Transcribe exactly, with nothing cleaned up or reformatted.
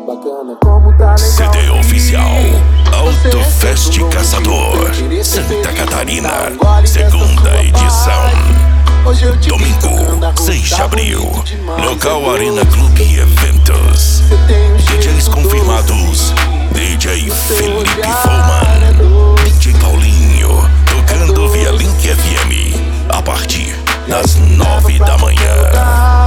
C D oficial Autofest Caçador, Santa Catarina, segunda edição. Domingo, seis de abril, local Arena Clube Eventos. D Js confirmados: D J Felipe Foman, D J Paulinho, tocando via Link F M, a partir das nove da manhã.